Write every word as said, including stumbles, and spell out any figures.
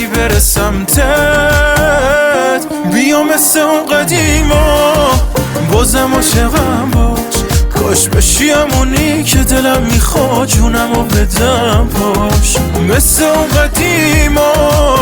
وقتی برسم تت بیا مثل اون قدیما بازم عاشقم باش کاش بشی همونی که دلم میخواد جونمو بدم پاش مثل اون قدیما